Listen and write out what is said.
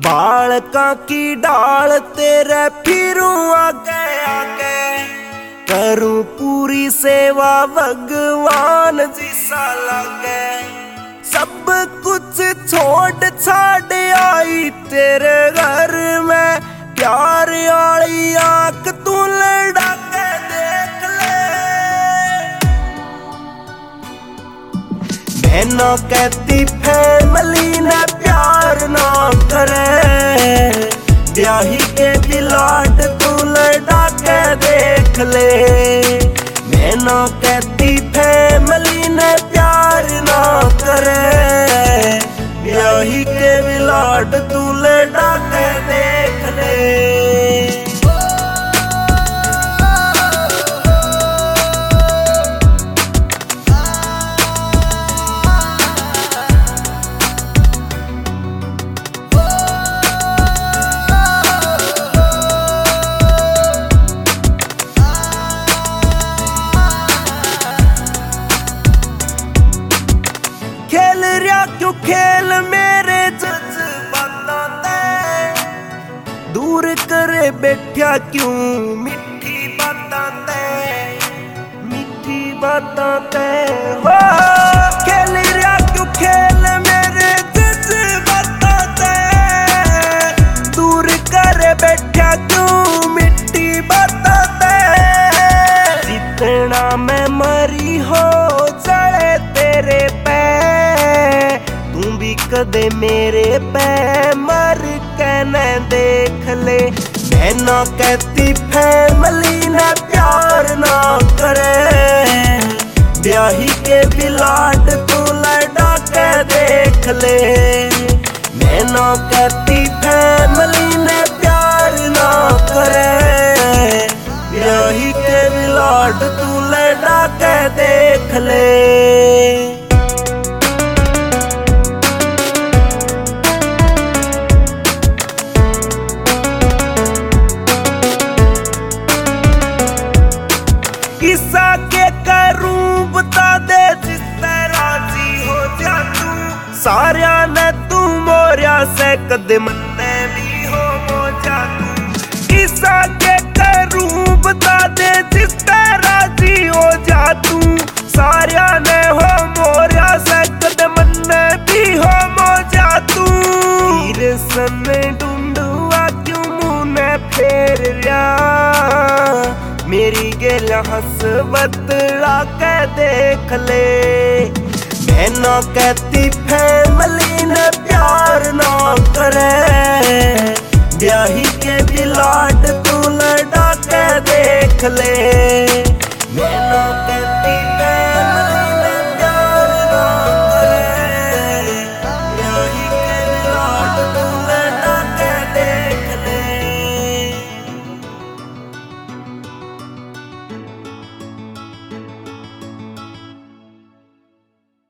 बालका की डाल तेरे फिरूं आगे आगे, करूं पूरी सेवा भगवान जिसा लागे। सब कुछ छोड़ छाड़ आई तेरे घर में, प्यार आली आंख तू लड़ा के देख ले। मैं ना कहती फैमिली ने प्यार ना करे, ब्याही के बिलाट तू लड़ा के देख ले। मैं ना कहती फैमिली ने प्यार ना करे, ब्याही के बिलाट तू लड़ा के देख ले। खेल रहा क्यों खेल मेरे जज्बातां ते, दूर करे बैठा क्यों मिठी बातां ते, मिठी बातां ते। हो खेल रहा क्यों खेल मेरे जज्बातां ते, दूर करे बैठा क्यों मिठी बातां ते। जितना मैं मरी हो चढ़े तेरे पे, तू भी कदे मेरे पे मर के न देख ले। मैं ना कहती फैमिली ने प्यार ना करे, ब्याही के बिलाट तू लड़ा के देख ले। मैं ना कहती फैमिली ने प्यार ना करे, ब्याही के बिलाट तू लड़ा के देख ले। किस्सा के करूं बता दे जिस तरह जी हो जा तू, सारिया ने तू मोरिया से कदम ने भी हो जा तू। किस्सा के करूं बता दे जिस तरह जी हो जा तू, सारिया ने हो मोरिया से कदम ने भी हो जा तू। हीर सन ढूंढुआ क्यों मुंह ने फेर लिया, मेरी गेल हंस बतला के देख ले। मैं ना कहती फैमिली ने प्यार ना करे, ब्याही के बिलाट तू लड़ा के देख ले।